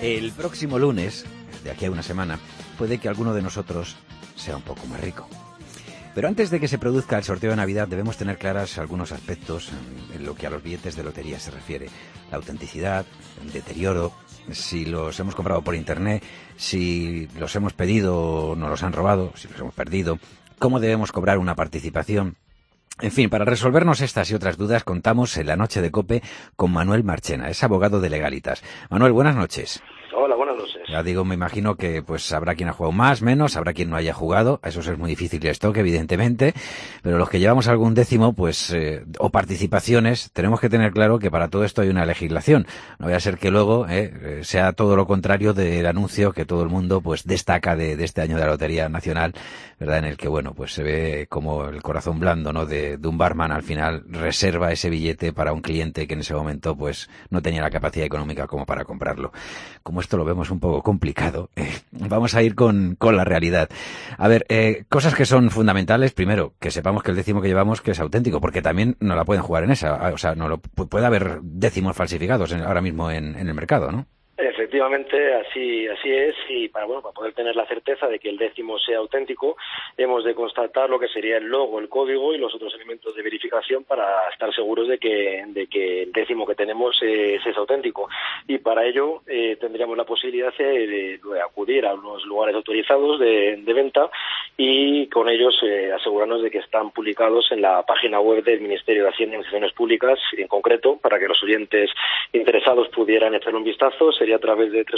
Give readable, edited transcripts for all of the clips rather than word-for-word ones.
El próximo lunes, de aquí a una semana, puede que alguno de nosotros sea un poco más rico. Pero antes de que se produzca el sorteo de Navidad debemos tener claras algunos aspectos en lo que a los billetes de lotería se refiere. La autenticidad, el deterioro, si los hemos comprado por internet, si los hemos pedido o nos los han robado, si los hemos perdido, cómo debemos cobrar una participación. En fin, para resolvernos estas y otras dudas contamos en la noche de COPE con Manuel Marchena, es abogado de Legalitas. Manuel, buenas noches. Hola, buenas noches. Ya digo, me imagino que pues habrá quien ha jugado más, menos, habrá quien no haya jugado, eso es muy difícil de stock, evidentemente, pero los que llevamos algún décimo, pues, o participaciones, tenemos que tener claro que para todo esto hay una legislación. No vaya a ser que luego sea todo lo contrario del anuncio que todo el mundo pues destaca de este año de la Lotería Nacional, ¿verdad? En el que, bueno, pues se ve como el corazón blando, ¿no? De un barman al final reserva ese billete para un cliente que en ese momento pues no tenía la capacidad económica como para comprarlo. Como esto lo vemos un poco complicado, vamos a ir con la realidad. A ver, cosas que son fundamentales. Primero, que sepamos que el décimo que llevamos que es auténtico, porque también no la pueden jugar en esa. O sea, puede haber décimos falsificados ahora mismo en el mercado, ¿no? Efectivamente, así es, y para poder tener la certeza de que el décimo sea auténtico, hemos de constatar lo que sería el logo, el código y los otros elementos de verificación para estar seguros de que el décimo que tenemos es auténtico. Y para ello tendríamos la posibilidad de acudir a unos lugares autorizados de venta y con ellos asegurarnos de que están publicados en la página web del Ministerio de Hacienda y Administraciones Públicas, en concreto, para que los oyentes interesados pudieran echarle un vistazo. Sería a través de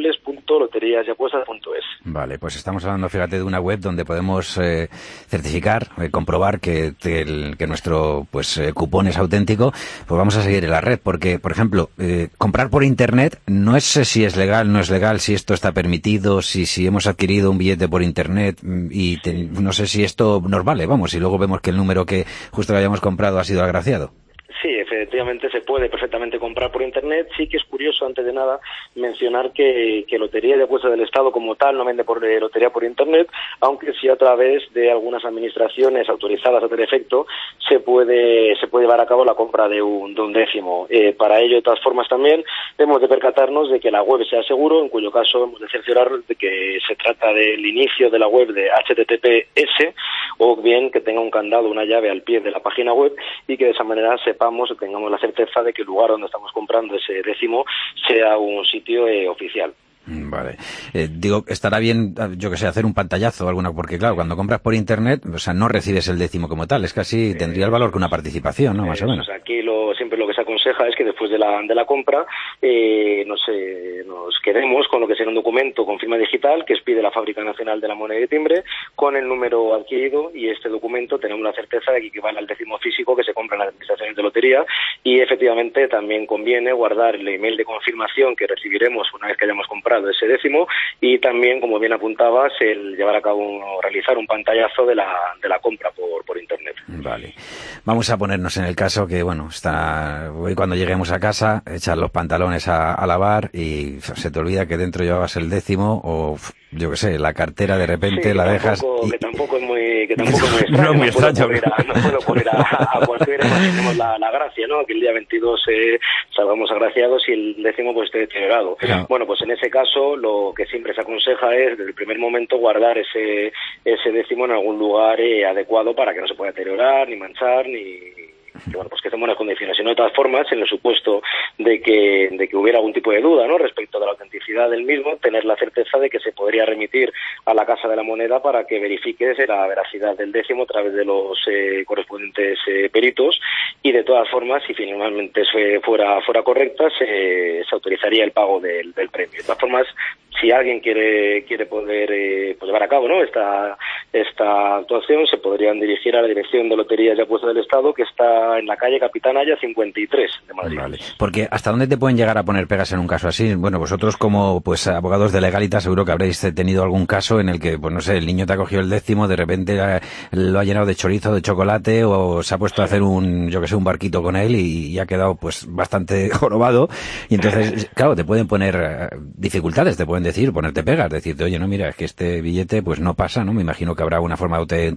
www.loteriasapuestas.es. Vale, pues estamos hablando, fíjate, de una web donde podemos certificar, comprobar que nuestro cupón es auténtico. Pues vamos a seguir en la red, porque, por ejemplo, comprar por internet, no es si es legal, no es legal, si esto está permitido, si hemos adquirido un billete por internet y no sé si esto nos vale, vamos, y luego vemos que el número que justo habíamos comprado ha sido agraciado. Sí, efectivamente se puede perfectamente comprar por internet. Sí que es curioso, antes de nada, mencionar que Lotería de Apuestas del Estado como tal no vende lotería por internet, aunque sí a través de algunas administraciones autorizadas a tal efecto se puede llevar a cabo la compra de un décimo. Para ello, de todas formas, también hemos de percatarnos de que la web sea seguro, en cuyo caso hemos de cerciorar de que se trata del inicio de la web de HTTPS, o bien que tenga un candado, una llave al pie de la página web, y que de esa manera tengamos la certeza de que el lugar donde estamos comprando ese décimo sea un sitio oficial. Vale. Digo, estará bien, yo que sé, hacer un pantallazo o alguna, porque claro, cuando compras por internet, o sea, no recibes el décimo como tal, es casi, tendría el valor que una participación, ¿no? Más o menos. Aquí siempre lo que se aconseja es que después de la compra, nos quedemos con lo que será un documento con firma digital que expide la Fábrica Nacional de la Moneda y Timbre, con el número adquirido, y este documento tenemos la certeza de que equivale al décimo físico que se compra en las administraciones de lotería, y efectivamente también conviene guardar el email de confirmación que recibiremos una vez que hayamos comprado ese décimo, y también, como bien apuntabas, el llevar a cabo realizar un pantallazo de la compra por internet. Vale. Vamos a ponernos en el caso que, bueno, hoy cuando lleguemos a casa, echar los pantalones a lavar y se te olvida que dentro llevabas el décimo, o yo qué sé, la cartera de repente sí, la dejas. Que tampoco es muy extraño. No es muy extraño. No puede ocurrir a cualquiera. Tenemos la gracia, ¿no? Que el día 22 salgamos agraciados y el décimo pues esté deteriorado. Claro. Bueno, pues en ese caso lo que siempre se aconseja es desde el primer momento guardar ese décimo en algún lugar adecuado para que no se pueda deteriorar, ni manchar, que esté en buenas condiciones. Y no, de todas formas, en el supuesto de que hubiera algún tipo de duda, ¿no?, respecto de la autenticidad del mismo, tener la certeza de que se podría remitir a la Casa de la Moneda para que verifique la veracidad del décimo a través de los correspondientes peritos, y de todas formas, si finalmente fuera correcta, se autorizaría el pago del premio. De todas formas, si alguien quiere poder llevar a cabo, ¿no?, esta actuación, se podrían dirigir a la Dirección de Loterías y Apuestas del Estado, que está en la calle Capitán Aya 53 de Madrid. Vale. Porque ¿hasta dónde te pueden llegar a poner pegas en un caso así? Bueno, vosotros como abogados de Legalitas seguro que habréis tenido algún caso en el que, pues no sé, el niño te ha cogido el décimo, de repente lo ha llenado de chorizo, de chocolate, o se ha puesto a hacer un barquito con él y ha quedado pues bastante jorobado, y entonces, claro, te pueden poner dificultades, te pueden puedan decir, ponerte pegas, decirte, oye, no, mira, es que este billete pues no pasa, ¿no? Me imagino que habrá una forma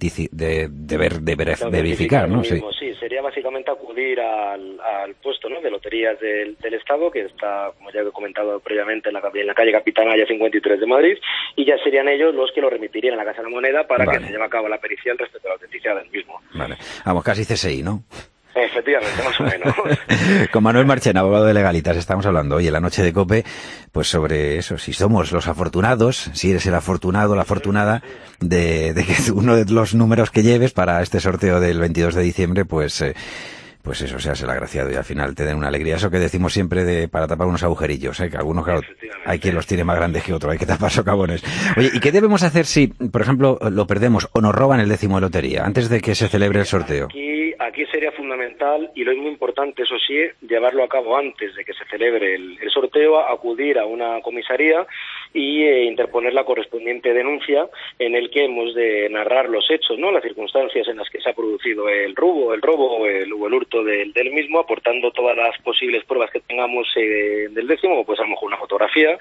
de verificar, ¿no? Sí, sería básicamente acudir al puesto, ¿no?, de loterías del Estado, que está, como ya he comentado previamente, en la calle Capitán Aya 53 de Madrid, y ya serían ellos los que lo remitirían a la Casa de la Moneda para que se lleve a cabo la pericial respecto a la autenticidad del mismo. Vale. Vamos, casi CSI, ¿no? Efectivamente, más o menos. Con Manuel Marchena, abogado de Legalitas, estamos hablando hoy en la noche de COPE, pues sobre eso, si somos los afortunados, si eres el afortunado, la afortunada, de que uno de los números que lleves para este sorteo del 22 de diciembre, pues eso, seas el agraciado y al final te den una alegría. Eso que decimos siempre para tapar unos agujerillos, que algunos, claro, hay quien los tiene más grandes que otros, hay que tapar socavones. Oye, ¿y qué debemos hacer si, por ejemplo, lo perdemos o nos roban el décimo de lotería antes de que se celebre el sorteo? Aquí sería fundamental, y lo es muy importante, eso sí, llevarlo a cabo antes de que se celebre el sorteo, acudir a una comisaría y interponer la correspondiente denuncia en el que hemos de narrar los hechos, ¿no?, las circunstancias en las que se ha producido el robo o el hurto del mismo, aportando todas las posibles pruebas que tengamos del décimo, pues a lo mejor una fotografía,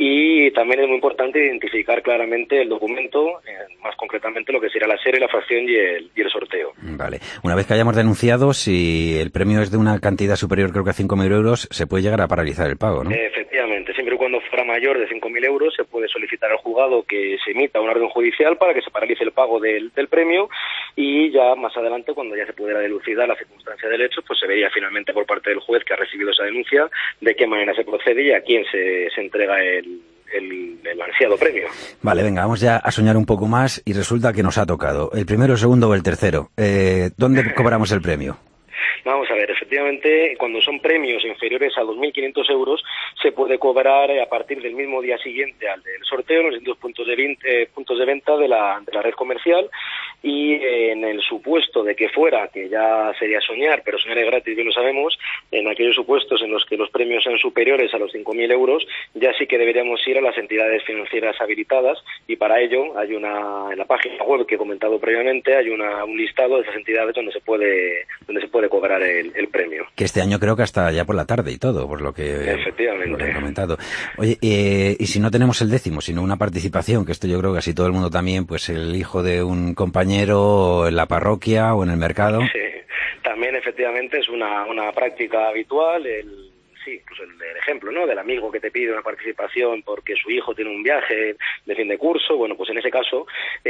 y también es muy importante identificar claramente el documento, más concretamente lo que será la serie, la fracción y el sorteo. Vale. Una vez que hayamos denunciado, si el premio es de una cantidad superior, creo que a 5.000 euros, se puede llegar a paralizar el pago, ¿no? Efectivamente, siempre y cuando fuera mayor de 5.000 euros, se puede solicitar al juzgado que se emita una orden judicial para que se paralice el pago del premio, y ya más adelante, cuando ya se pudiera dilucidar la circunstancia del hecho, pues se vería finalmente por parte del juez que ha recibido esa denuncia de qué manera se procede y a quién se entrega el ansiado premio. Vale, venga, vamos ya a soñar un poco más y resulta que nos ha tocado el primero, el segundo o el tercero. ¿Dónde cobramos el premio? Vamos a ver, efectivamente, cuando son premios inferiores a 2.500 euros, se puede cobrar a partir del mismo día siguiente al del sorteo en los distintos puntos de venta de la red comercial, y en el supuesto de que fuera, que ya sería soñar, pero soñar es gratis, bien lo sabemos, en aquellos supuestos en los que los premios sean superiores a los 5.000 euros, ya sí que deberíamos ir a las entidades financieras habilitadas, y para ello hay en la página web que he comentado previamente, hay un listado de esas entidades donde se puede cobrar el premio. Que este año creo que hasta ya por la tarde y todo, por lo que he comentado. Oye, y si no tenemos el décimo, sino una participación, que esto yo creo que así todo el mundo también, pues el hijo de un compañero en la parroquia o en el mercado. Sí, también efectivamente es una práctica habitual, incluso el ejemplo, ¿no?, del amigo que te pide una participación porque su hijo tiene un viaje de fin de curso. Bueno, pues en ese caso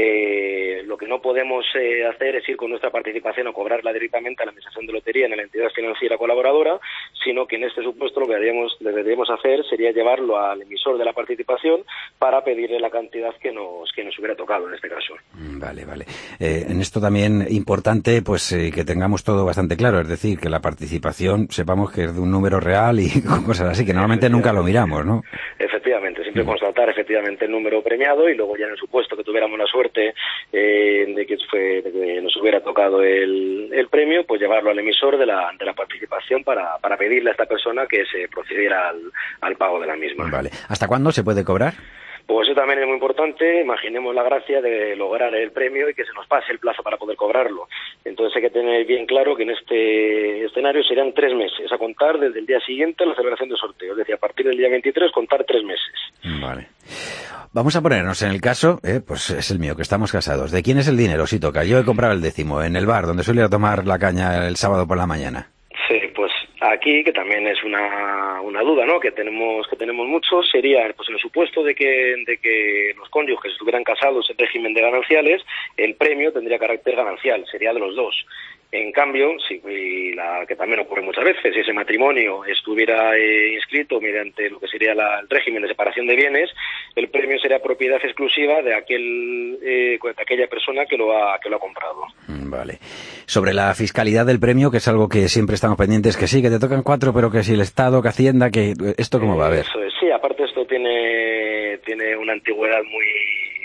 lo que no podemos hacer es ir con nuestra participación o cobrarla directamente a la administración de lotería en la entidad financiera colaboradora, sino que en este supuesto lo que deberíamos hacer sería llevarlo al emisor de la participación para pedirle la cantidad que nos hubiera tocado en este caso. Vale. En esto también importante pues que tengamos todo bastante claro, es decir, que la participación sepamos que es de un número real y cosas así, que normalmente nunca lo miramos, ¿no? Efectivamente, siempre constatar efectivamente el número premiado, y luego ya en el supuesto que tuviéramos la suerte de que nos hubiera tocado el premio, pues llevarlo al emisor de la participación para pedirle a esta persona que se procediera al pago de la misma. Vale. ¿Hasta cuándo se puede cobrar? Pues eso también es muy importante. Imaginemos la gracia de lograr el premio y que se nos pase el plazo para poder cobrarlo. Entonces hay que tener bien claro que en este escenario serían 3 meses, a contar desde el día siguiente a la celebración del sorteo. Es decir, a partir del día 23, contar 3 meses. Vale. Vamos a ponernos en el caso, pues es el mío, que estamos casados. ¿De quién es el dinero? Si toca. Yo he comprado el décimo en el bar, donde suelo ir a tomar la caña el sábado por la mañana. Sí, pues aquí, que también es una duda, ¿no?, que tenemos mucho, sería pues en el supuesto de que los cónyuges estuvieran casados en régimen de gananciales, el premio tendría carácter ganancial, sería de los dos. En cambio, que también ocurre muchas veces, si ese matrimonio estuviera inscrito mediante lo que sería el régimen de separación de bienes, el premio sería propiedad exclusiva de aquella persona que lo ha comprado. Vale. Sobre la fiscalidad del premio, que es algo que siempre estamos pendientes, que sí, que te tocan 4, pero que si el Estado, que Hacienda, que ¿esto cómo va a ver? Eso es, sí, aparte esto tiene una antigüedad muy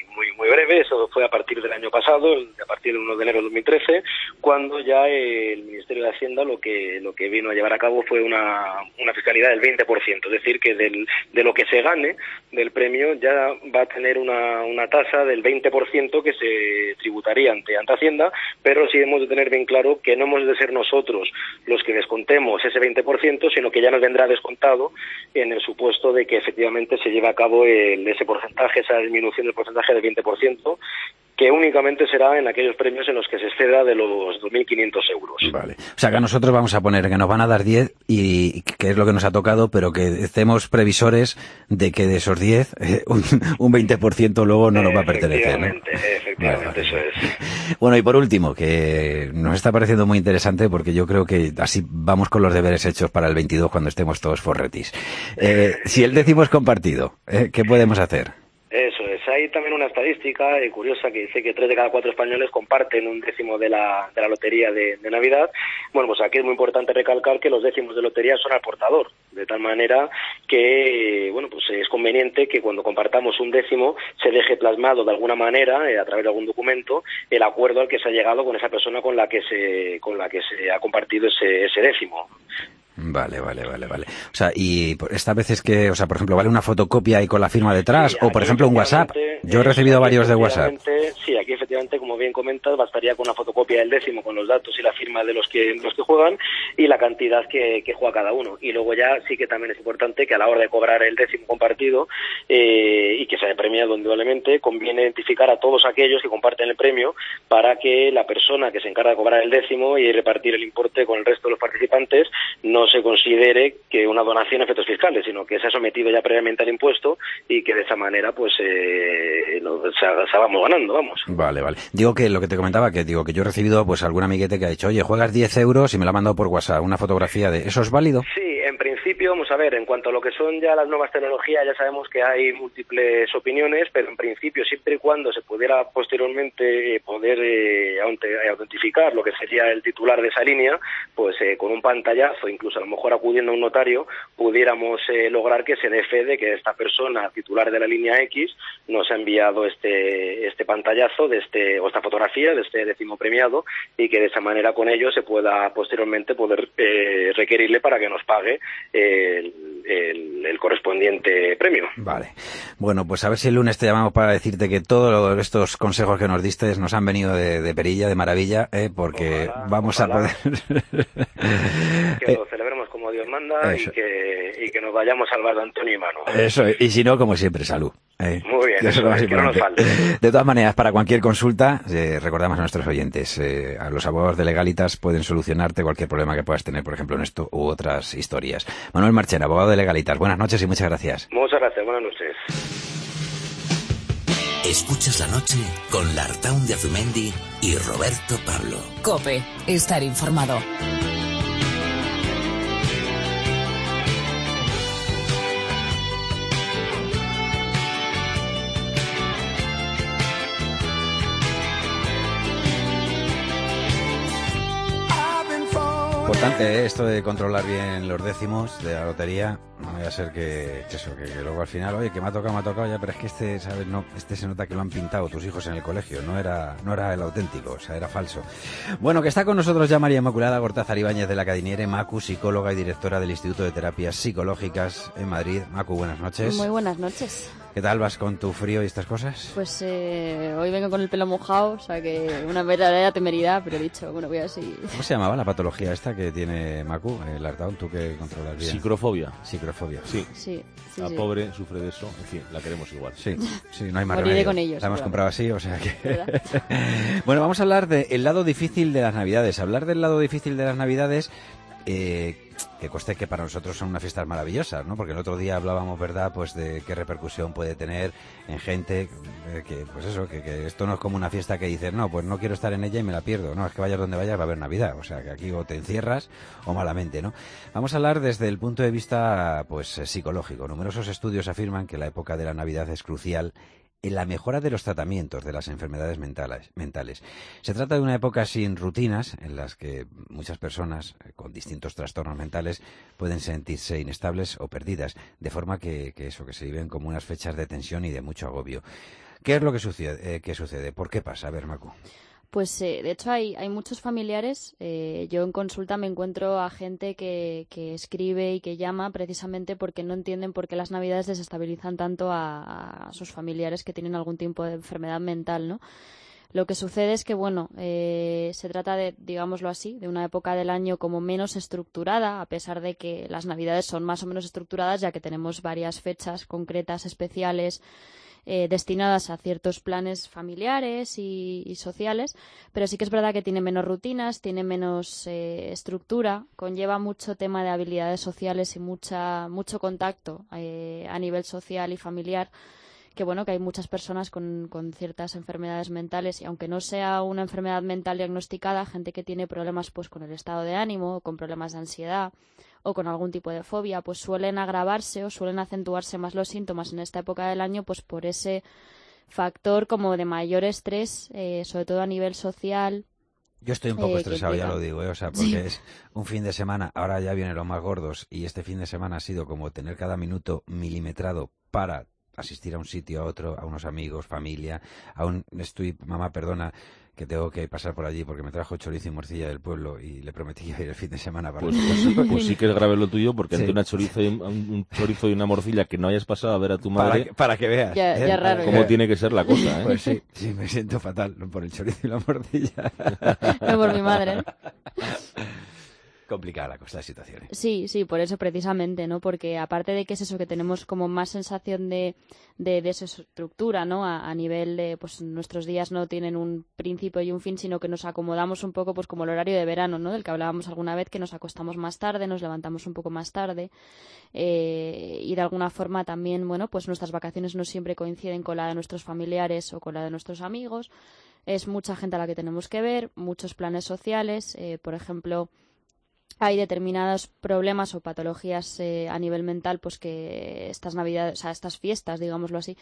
muy breve. Eso fue a partir del año pasado, a partir del 1 de enero de 2013, cuando ya el Ministerio de Hacienda lo que vino a llevar a cabo fue una fiscalidad del 20%, es decir, que de lo que se gane del premio ya va a tener una tasa del 20% que se tributaría ante Hacienda, pero sí hemos de tener bien claro que no hemos de ser nosotros los que descontemos ese 20%, sino que ya nos vendrá descontado en el supuesto de que efectivamente se lleve a cabo ese porcentaje, esa disminución del porcentaje del 20%, que únicamente será en aquellos premios en los que se exceda de los 2.500 euros. Vale. O sea, que nosotros vamos a poner que nos van a dar 10 y que es lo que nos ha tocado, pero que estemos previsores de que de esos 10, un 20% luego no nos va a pertenecer, ¿no? Efectivamente, vale. Eso es. Bueno, y por último, que nos está pareciendo muy interesante porque yo creo que así vamos con los deberes hechos para el 22 cuando estemos todos forretis. Si el décimo es compartido, ¿qué podemos hacer? Eso es. Hay también una estadística curiosa que dice que 3 de cada 4 españoles comparten un décimo de la lotería de Navidad. Bueno, pues aquí es muy importante recalcar que los décimos de lotería son al portador, de tal manera que, bueno, pues es conveniente que cuando compartamos un décimo se deje plasmado de alguna manera, a través de algún documento, el acuerdo al que se ha llegado con esa persona con la que se ha compartido ese décimo. Vale. O sea, y esta vez es que, o sea, por ejemplo, ¿vale una fotocopia y con la firma detrás? Sí, o, por ejemplo, un WhatsApp. Yo he recibido varios de WhatsApp. Sí, aquí efectivamente, como bien comentas, bastaría con una fotocopia del décimo con los datos y la firma de los que juegan y la cantidad que juega cada uno. Y luego ya sí que también es importante que a la hora de cobrar el décimo compartido y que sea premiado indudablemente, conviene identificar a todos aquellos que comparten el premio para que la persona que se encarga de cobrar el décimo y repartir el importe con el resto de los participantes no se considere que una donación a efectos fiscales, sino que se ha sometido ya previamente al impuesto y que de esa manera pues vamos ganando, vamos. Vale. Digo que lo que te comentaba, que yo he recibido pues algún amiguete que ha dicho, oye, juegas 10 euros y me lo ha mandado por WhatsApp, una fotografía de... ¿Eso es válido? Sí, en principio, vamos a ver, en cuanto a lo que son ya las nuevas tecnologías, ya sabemos que hay múltiples opiniones, pero en principio, siempre y cuando se pudiera posteriormente poder autentificar lo que sería el titular de esa línea, pues con un pantallazo, incluso a lo mejor acudiendo a un notario, pudiéramos lograr que se dé fe de que esta persona titular de la línea X nos ha enviado este pantallazo o esta fotografía de este décimo premiado y que de esa manera con ello se pueda posteriormente poder requerirle para que nos pague el correspondiente premio. Vale. Bueno, pues a ver si el lunes te llamamos para decirte que todos estos consejos que nos diste nos han venido de perilla, de maravilla, porque vamos a poder... que lo celebremos como Dios manda y que nos vayamos al bar de Antonio y Mano. Eso, y si no, como siempre, salud. Muy bien, eso es que no nos falte. De todas maneras, para cualquier consulta, recordamos a nuestros oyentes, a los abogados de Legalitas pueden solucionarte cualquier problema que puedas tener, por ejemplo, en esto u otras historias. Manuel Marchena, abogado de Legalitas, buenas noches y muchas gracias. Muchas gracias, buenas noches. Escuchas la noche con Lartaun de Azumendi y Roberto Pablo. COPE, estar informado. Importante esto de controlar bien los décimos de la lotería. No vaya a ser que luego al final, oye, que me ha tocado ya, pero es que ¿sabes? No, se nota que lo han pintado tus hijos en el colegio, no era el auténtico, o sea, era falso. Bueno, que está con nosotros ya María Inmaculada Gortázar Ibáñez de la Cadiniere, Macu, psicóloga y directora del Instituto de Terapias Psicológicas en Madrid. Macu, buenas noches. Muy buenas noches. ¿Qué tal vas con tu frío y estas cosas? Pues hoy vengo con el pelo mojado, o sea que una verdadera temeridad, pero he dicho, bueno, voy a seguir. ¿Cómo se llamaba la patología esta que tiene Macu, el Artaun, tú que controlas bien? Psicrofobia. Sí. La pobre sufre de eso, en fin, la queremos igual. Sí, no hay más remedio. Moriré con ellos. La hemos comprado así, o sea que... Bueno, vamos a hablar del lado difícil de las Navidades. Hablar del lado difícil de las Navidades... que conste que para nosotros son unas fiestas maravillosas, ¿no? Porque el otro día hablábamos, ¿verdad?, pues de qué repercusión puede tener en gente que, pues eso, que esto no es como una fiesta que dices, no, pues no quiero estar en ella y me la pierdo. No, es que vayas donde vayas va a haber Navidad. O sea, que aquí o te encierras o malamente, ¿no? Vamos a hablar desde el punto de vista, pues, psicológico. Numerosos estudios afirman que la época de la Navidad es crucial en la mejora de los tratamientos de las enfermedades mentales. Se trata de una época sin rutinas en las que muchas personas con distintos trastornos mentales pueden sentirse inestables o perdidas, de forma que se viven como unas fechas de tensión y de mucho agobio. ¿Qué es lo que sucede? ¿Por qué pasa? A ver, Macu. Pues de hecho hay muchos familiares. Yo en consulta me encuentro a gente que escribe y que llama precisamente porque no entienden por qué las Navidades desestabilizan tanto a sus familiares que tienen algún tipo de enfermedad mental, ¿no? Lo que sucede es que, bueno, se trata de, digámoslo así, de una época del año como menos estructurada, a pesar de que las Navidades son más o menos estructuradas, ya que tenemos varias fechas concretas, especiales, destinadas a ciertos planes familiares y sociales, pero sí que es verdad que tiene menos rutinas, tiene menos estructura, conlleva mucho tema de habilidades sociales y mucho contacto a nivel social y familiar, que bueno, que hay muchas personas con ciertas enfermedades mentales, y aunque no sea una enfermedad mental diagnosticada, gente que tiene problemas pues con el estado de ánimo, con problemas de ansiedad o con algún tipo de fobia, pues suelen agravarse o suelen acentuarse más los síntomas en esta época del año, pues por ese factor como de mayor estrés, sobre todo a nivel social. Yo estoy un poco estresado, ya implica. lo digo, o sea, porque es un fin de semana, ahora ya vienen los más gordos, y este fin de semana ha sido como tener cada minuto milimetrado para asistir a un sitio, a otro, a unos amigos, familia, mamá, perdona, que tengo que pasar por allí porque me trajo chorizo y morcilla del pueblo y le prometí ir el fin de semana para pues sí que es grave lo tuyo, porque entre Sí. un chorizo y una morcilla que no hayas pasado a ver a tu madre, para que veas. Ya raro, cómo tiene que ser la cosa, ¿eh? Pues sí, me siento fatal por el chorizo y la morcilla. No por mi madre, ¿no? Complicada la situación. Sí, por eso precisamente, ¿no? Porque aparte de que es eso, que tenemos como más sensación de desestructura, ¿no? A nivel de, pues nuestros días no tienen un principio y un fin, sino que nos acomodamos un poco, pues como el horario de verano, ¿no? Del que hablábamos alguna vez, que nos acostamos más tarde, nos levantamos un poco más tarde, y de alguna forma también, bueno, pues nuestras vacaciones no siempre coinciden con la de nuestros familiares o con la de nuestros amigos. Es mucha gente a la que tenemos que ver, muchos planes sociales, por ejemplo. Hay determinados problemas o patologías a nivel mental, pues que estas Navidades, o sea, estas fiestas, digámoslo así,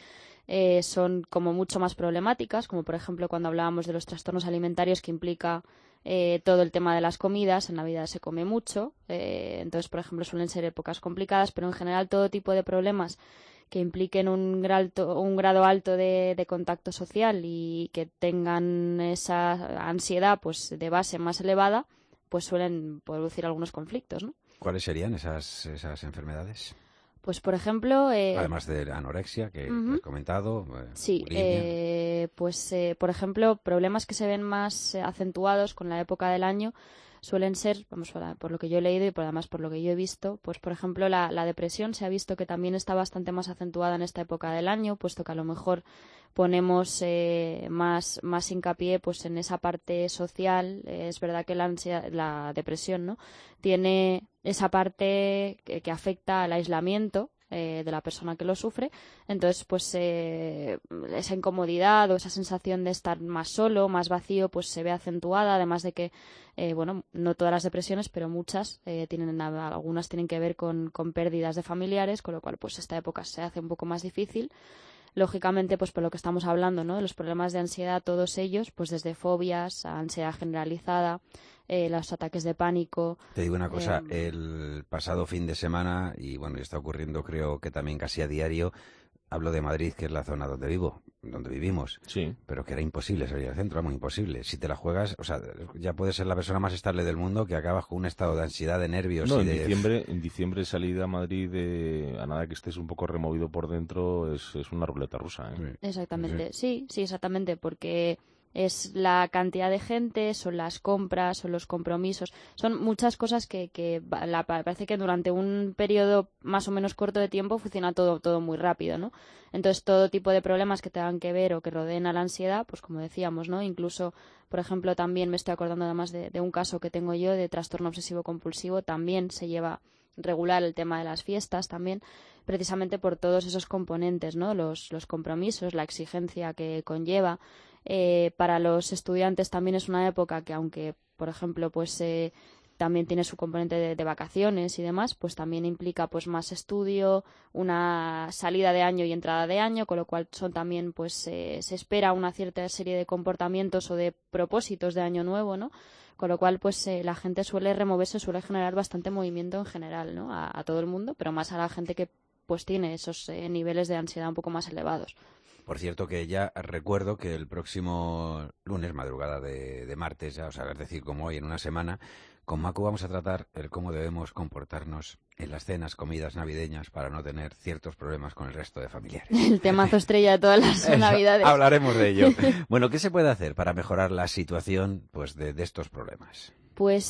son como mucho más problemáticas, como por ejemplo cuando hablábamos de los trastornos alimentarios, que implica todo el tema de las comidas. En Navidad se come mucho, entonces, por ejemplo, suelen ser épocas complicadas, pero en general todo tipo de problemas que impliquen un grado alto de contacto social y que tengan esa ansiedad pues de base más elevada, pues suelen producir algunos conflictos, ¿no? ¿Cuáles serían esas enfermedades? Pues, por ejemplo... Además de la anorexia, que has comentado, sí, bulimia. por ejemplo, problemas que se ven más acentuados con la época del año suelen ser, vamos, por lo que yo he leído y además por lo que yo he visto, pues por ejemplo la depresión se ha visto que también está bastante más acentuada en esta época del año, puesto que a lo mejor ponemos más hincapié pues en esa parte social. Es verdad que la depresión, ¿no?, tiene esa parte que afecta al aislamiento de la persona que lo sufre. Entonces, pues esa incomodidad o esa sensación de estar más solo, más vacío, pues se ve acentuada, además de que bueno, no todas las depresiones, pero muchas algunas tienen que ver con pérdidas de familiares, con lo cual pues esta época se hace un poco más difícil. Lógicamente, pues por lo que estamos hablando, ¿no?, de los problemas de ansiedad, todos ellos, pues desde fobias a ansiedad generalizada, los ataques de pánico. Te digo una cosa, el pasado fin de semana, y bueno, está ocurriendo creo que también casi a diario, hablo de Madrid, que es la zona donde vivimos, Sí. pero que era imposible salir al centro, muy imposible. Si te la juegas, o sea, ya puedes ser la persona más estable del mundo, que acabas con un estado de ansiedad, de nervios No, y en diciembre salida a Madrid, a nada que estés un poco removido por dentro, es una ruleta rusa, ¿eh? Exactamente, sí, exactamente, porque es la cantidad de gente, son las compras, son los compromisos, son muchas cosas que parece que durante un periodo más o menos corto de tiempo funciona todo muy rápido, ¿no? Entonces, todo tipo de problemas que tengan que ver o que rodeen a la ansiedad, pues como decíamos, ¿no? Incluso, por ejemplo, también me estoy acordando además de un caso que tengo yo de trastorno obsesivo compulsivo, también se lleva regular el tema de las fiestas también, precisamente por todos esos componentes, ¿no? Los compromisos, la exigencia que conlleva. Para los estudiantes también es una época que, aunque, por ejemplo, pues también tiene su componente de vacaciones y demás, pues también implica pues más estudio, una salida de año y entrada de año, con lo cual son también pues se espera una cierta serie de comportamientos o de propósitos de año nuevo, ¿no? Con lo cual pues la gente suele removerse, suele generar bastante movimiento en general, ¿no? A todo el mundo, pero más a la gente que pues tiene esos niveles de ansiedad un poco más elevados. Por cierto, que ya recuerdo que el próximo lunes, madrugada de martes, ya, o sea, es decir, como hoy en una semana, con Macu vamos a tratar el cómo debemos comportarnos en las cenas, comidas navideñas para no tener ciertos problemas con el resto de familiares. El temazo estrella de todas las Navidades. Hablaremos de ello. Bueno, ¿qué se puede hacer para mejorar la situación pues de estos problemas? Pues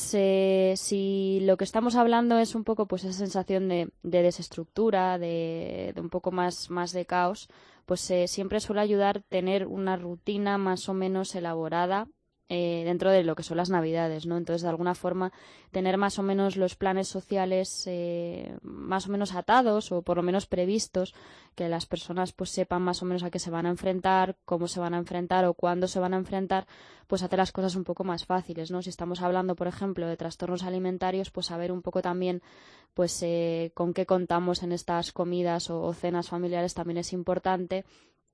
si lo que estamos hablando es un poco pues esa sensación de desestructura, de un poco más de caos, pues siempre suele ayudar tener una rutina más o menos elaborada dentro de lo que son las Navidades, ¿no? Entonces, de alguna forma, tener más o menos los planes sociales más o menos atados o por lo menos previstos, que las personas pues sepan más o menos a qué se van a enfrentar, cómo se van a enfrentar o cuándo se van a enfrentar, pues hace las cosas un poco más fáciles, ¿no? Si estamos hablando, por ejemplo, de trastornos alimentarios, pues saber un poco también pues con qué contamos en estas comidas o cenas familiares también es importante.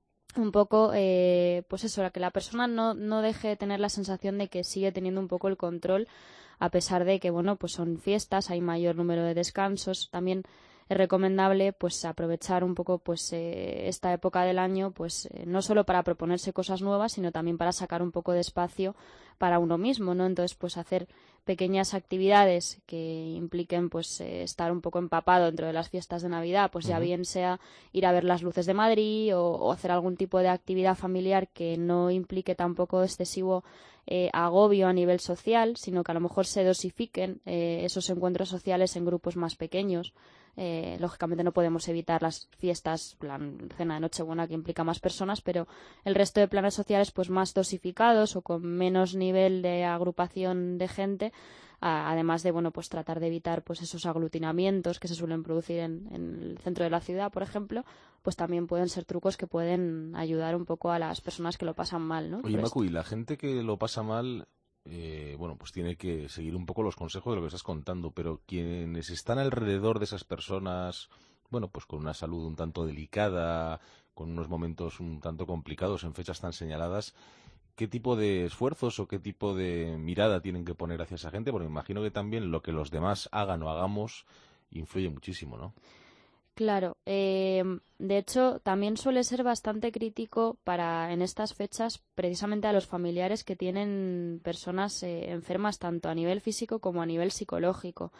Un poco, pues eso, que la persona no deje de tener la sensación de que sigue teniendo un poco el control, a pesar de que, bueno, pues son fiestas, hay mayor número de descansos. También es recomendable, pues, aprovechar un poco, pues, esta época del año, pues, no solo para proponerse cosas nuevas, sino también para sacar un poco de espacio para uno mismo, ¿no? Entonces, pues, hacer pequeñas actividades que impliquen pues estar un poco empapado dentro de las fiestas de Navidad, pues ya bien sea ir a ver las luces de Madrid o hacer algún tipo de actividad familiar que no implique tampoco excesivo agobio a nivel social, sino que a lo mejor se dosifiquen esos encuentros sociales en grupos más pequeños. Lógicamente no podemos evitar las fiestas, plan cena de Nochebuena, que implica más personas, pero el resto de planes sociales pues más dosificados o con menos nivel de agrupación de gente, además de bueno pues tratar de evitar pues esos aglutinamientos que se suelen producir en el centro de la ciudad, por ejemplo, pues también pueden ser trucos que pueden ayudar un poco a las personas que lo pasan mal, ¿no? Oye, Macu, y la gente que lo pasa mal, bueno, pues tiene que seguir un poco los consejos de lo que estás contando, pero quienes están alrededor de esas personas, bueno, pues con una salud un tanto delicada, con unos momentos un tanto complicados en fechas tan señaladas, ¿qué tipo de esfuerzos o qué tipo de mirada tienen que poner hacia esa gente? Porque me imagino que también lo que los demás hagan o hagamos influye muchísimo, ¿no? Claro, de hecho también suele ser bastante crítico en estas fechas precisamente a los familiares que tienen personas enfermas tanto a nivel físico como a nivel psicológico.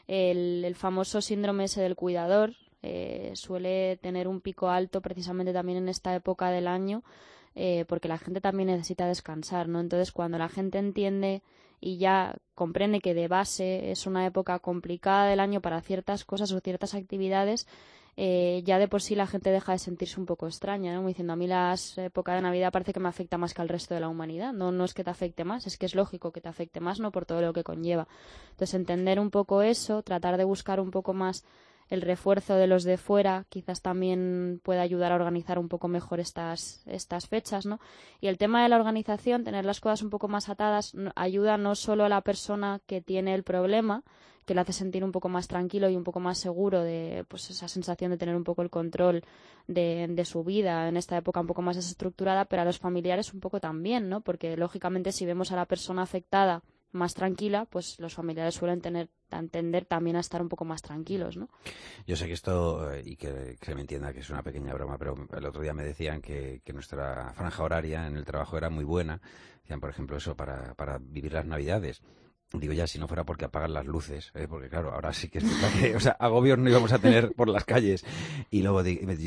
El famoso síndrome ese del cuidador suele tener un pico alto precisamente también en esta época del año porque la gente también necesita descansar, ¿no? Entonces cuando la gente entiende y ya comprende que de base es una época complicada del año para ciertas cosas o ciertas actividades, ya de por sí la gente deja de sentirse un poco extraña, ¿no? Diciendo, a mí la época de Navidad parece que me afecta más que al resto de la humanidad. No es que te afecte más, es que es lógico que te afecte más, no por todo lo que conlleva. Entonces, entender un poco eso, tratar de buscar un poco más el refuerzo de los de fuera, quizás también pueda ayudar a organizar un poco mejor estas fechas, ¿no? Y el tema de la organización, tener las cosas un poco más atadas, ayuda no solo a la persona que tiene el problema, que le hace sentir un poco más tranquilo y un poco más seguro de pues esa sensación de tener un poco el control de su vida en esta época un poco más desestructurada, pero a los familiares un poco también, ¿no? Porque lógicamente si vemos a la persona afectada más tranquila, pues los familiares suelen tender también a estar un poco más tranquilos, ¿no? Yo sé que esto, y que se me entienda que es una pequeña broma, pero el otro día me decían que nuestra franja horaria en el trabajo era muy buena. Decían, por ejemplo, eso para vivir las Navidades. Digo, ya, si no fuera porque apagan las luces, porque claro, ahora sí que es verdad que, o sea, agobios no íbamos a tener por las calles. Y luego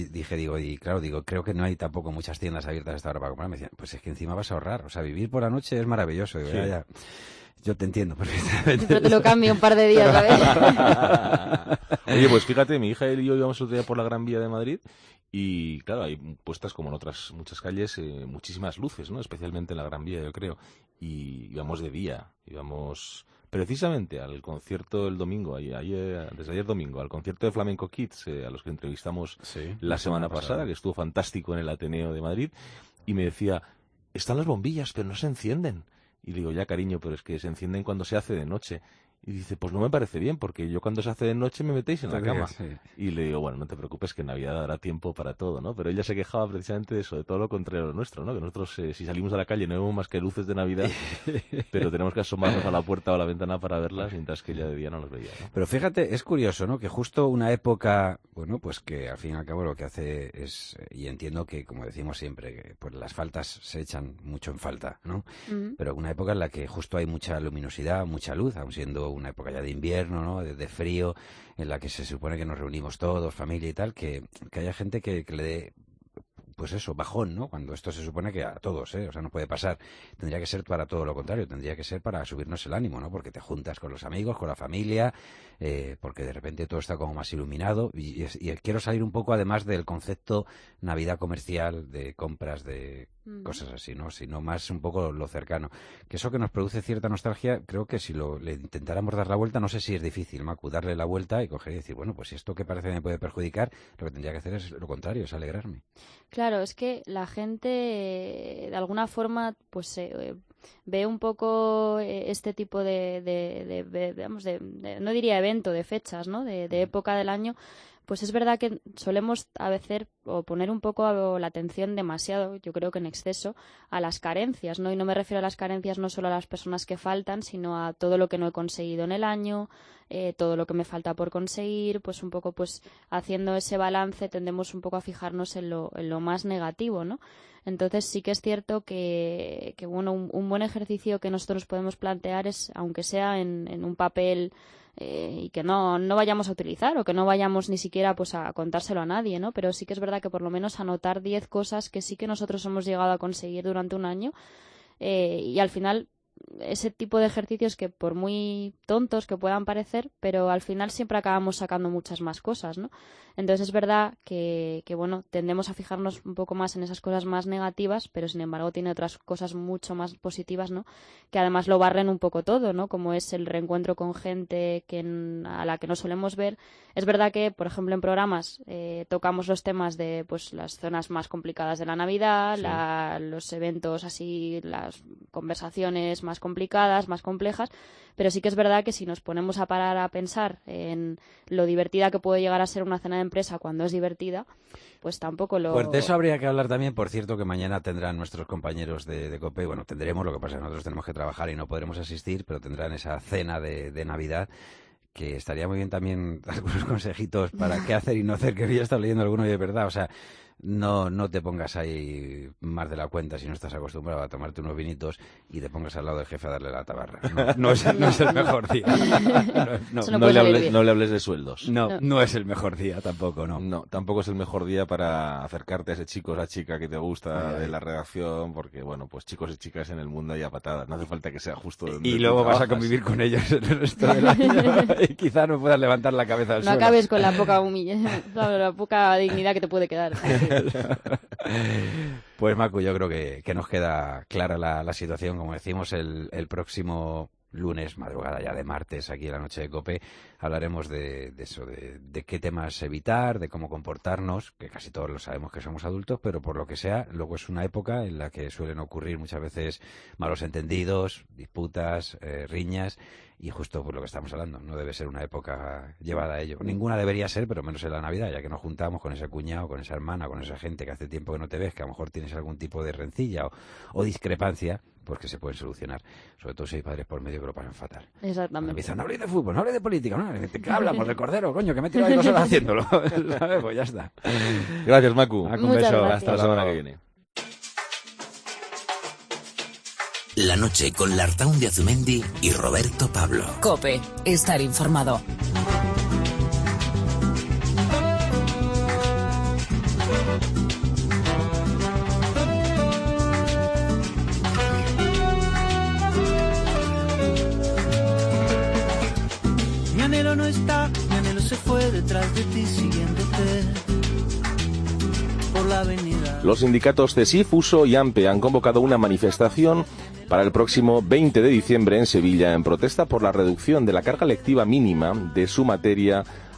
digo, creo que no hay tampoco muchas tiendas abiertas a esta hora para comprar. Me decían, pues es que encima vas a ahorrar, o sea, vivir por la noche es maravilloso. Digo, Sí. ya. Yo te entiendo perfectamente. Pero te lo cambio un par de días, ¿sabes? Oye, pues fíjate, mi hija y yo íbamos el otro día por la Gran Vía de Madrid y, claro, hay puestas como en otras muchas calles muchísimas luces, ¿no? Especialmente en la Gran Vía, yo creo. Y íbamos de día, íbamos precisamente al concierto el domingo, desde ayer domingo, al concierto de Flamenco Kids, a los que entrevistamos la semana pasada, que estuvo fantástico en el Ateneo de Madrid, y me decía, están las bombillas, pero no se encienden. Y digo, ya cariño, pero es que se encienden cuando se hace de noche. Y dice, pues no me parece bien, porque yo cuando se hace de noche me metéis en la cama. Sí. Y le digo, bueno, no te preocupes, que en Navidad habrá tiempo para todo, ¿no? Pero ella se quejaba precisamente de eso, de todo lo contrario a lo nuestro, ¿no? Que nosotros, si salimos a la calle, no vemos más que luces de Navidad, pero tenemos que asomarnos a la puerta o a la ventana para verlas, mientras que ella de día no las veía, ¿no? Pero fíjate, es curioso, ¿no? Que justo una época, bueno, pues que al fin y al cabo lo que hace es, y entiendo que, como decimos siempre, que pues las faltas se echan mucho en falta, ¿no? Pero una época en la que justo hay mucha luminosidad, mucha luz, aun siendo una época ya de invierno, ¿no? De frío, en la que se supone que nos reunimos todos, familia y tal, que haya gente que le dé, pues eso, bajón, ¿no? Cuando esto se supone que a todos, o sea, no puede pasar. Tendría que ser para todo lo contrario, tendría que ser para subirnos el ánimo, ¿no? Porque te juntas con los amigos, con la familia, porque de repente todo está como más iluminado. Y quiero salir un poco, además, del concepto Navidad comercial, de compras, de cosas así, ¿no? Sino más un poco lo cercano. Que eso que nos produce cierta nostalgia, creo que si le intentáramos dar la vuelta, no sé si es difícil, Macu, darle la vuelta y coger y decir, bueno, pues si esto que parece me puede perjudicar, lo que tendría que hacer es lo contrario, es alegrarme. Claro, es que la gente, de alguna forma, pues ve un poco este tipo digamos, no diría evento, de fechas, ¿no? De época del año. Pues es verdad que solemos a veces o poner un poco la atención demasiado, yo creo que en exceso, a las carencias, ¿no? Y no me refiero a las carencias no solo a las personas que faltan, sino a todo lo que no he conseguido en el año, todo lo que me falta por conseguir, pues un poco pues haciendo ese balance tendemos un poco a fijarnos en lo más negativo, ¿no? Entonces sí que es cierto que bueno, un buen ejercicio que nosotros podemos plantear es, aunque sea en un papel y que no vayamos a utilizar o que no vayamos ni siquiera pues a contárselo a nadie, ¿no? Pero sí que es verdad que por lo menos anotar 10 cosas que sí que nosotros hemos llegado a conseguir durante un año y al final ese tipo de ejercicios que por muy tontos que puedan parecer, pero al final siempre acabamos sacando muchas más cosas, ¿no? Entonces es verdad que bueno, tendemos a fijarnos un poco más en esas cosas más negativas, pero sin embargo tiene otras cosas mucho más positivas, ¿no? Que además lo barren un poco todo, ¿no? Como es el reencuentro con gente a la que no solemos ver. Es verdad que, por ejemplo, en programas tocamos los temas de pues las zonas más complicadas de la Navidad, sí. Los eventos así, las conversaciones más complicadas, más complejas, pero sí que es verdad que si nos ponemos a parar a pensar en lo divertida que puede llegar a ser una cena de empresa cuando es divertida, pues tampoco lo... Pues de eso habría que hablar también, por cierto, que mañana tendrán nuestros compañeros de COPE, bueno, tendremos, lo que pasa es que nosotros tenemos que trabajar y no podremos asistir, pero tendrán esa cena de Navidad, que estaría muy bien también algunos consejitos para qué hacer y no hacer, que yo he estado leyendo alguno y de verdad, o sea, no te pongas ahí más de la cuenta si no estás acostumbrado a tomarte unos vinitos y te pongas al lado del jefe a darle la tabarra. No es el mejor día. No le hables de sueldos. No es el mejor día tampoco, no. No, tampoco es el mejor día para acercarte a ese chico o esa chica que te gusta de la redacción, porque, bueno, pues chicos y chicas en el mundo hay a patadas. No hace falta que sea justo donde y luego vas a convivir con ellos el resto del año y quizás no puedas levantar la cabeza al suelo. No acabes con la poca la poca dignidad que te puede quedar. Pues Macu, yo creo que nos queda clara la situación. Como decimos, el próximo lunes, madrugada ya de martes, aquí en la noche de COPE, hablaremos de eso, de qué temas evitar, de cómo comportarnos, que casi todos lo sabemos que somos adultos, pero por lo que sea, luego es una época en la que suelen ocurrir muchas veces malos entendidos, disputas, riñas, y justo por lo que estamos hablando, no debe ser una época llevada a ello. Ninguna debería ser, pero menos en la Navidad, ya que nos juntamos con ese cuñado, con esa hermana, con esa gente que hace tiempo que no te ves, que a lo mejor tienes algún tipo de rencilla o discrepancia, pues que se pueden solucionar. Sobre todo si hay padres por medio que lo pasan fatal. Exactamente. Empiezan, no habléis de fútbol, no habléis de política, no, ¿qué hablamos del Cordero, coño? Que me he tirado ahí 2 horas haciéndolo. ¿Sabes? Pues ya está. Gracias, Macu. Un beso. Hasta la semana que viene. La noche con Lartaun de Azumendi y Roberto Pablo. COPE, estar informado. Mi anhelo no está, mi anhelo se fue detrás de ti siguiéndote por la avenida. Los sindicatos CESIF, USO y AMPE han convocado una manifestación para el próximo 20 de diciembre en Sevilla en protesta por la reducción de la carga lectiva mínima de su materia